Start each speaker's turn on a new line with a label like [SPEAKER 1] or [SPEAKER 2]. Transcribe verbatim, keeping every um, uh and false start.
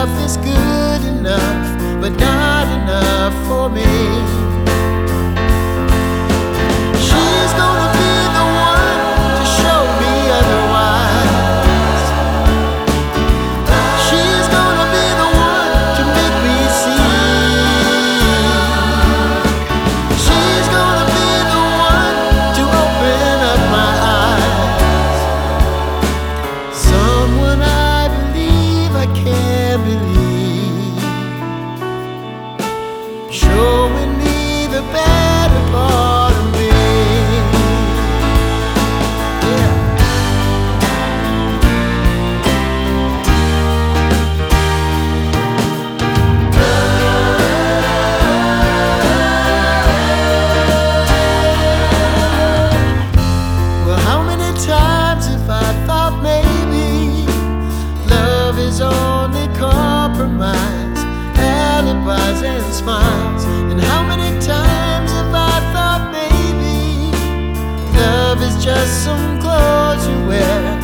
[SPEAKER 1] love is good enough, but not enough for me. She's gonna be the one to show me otherwise. She's gonna be the one to make me see. She's gonna be the one to open up my eyes. Someone I believe I can't believe, showing me the better part of me. Yeah. Well, how many times have I thought maybe love is only compromise, alibis and smiles? And how many times have I thought maybe love is just some clothes you wear,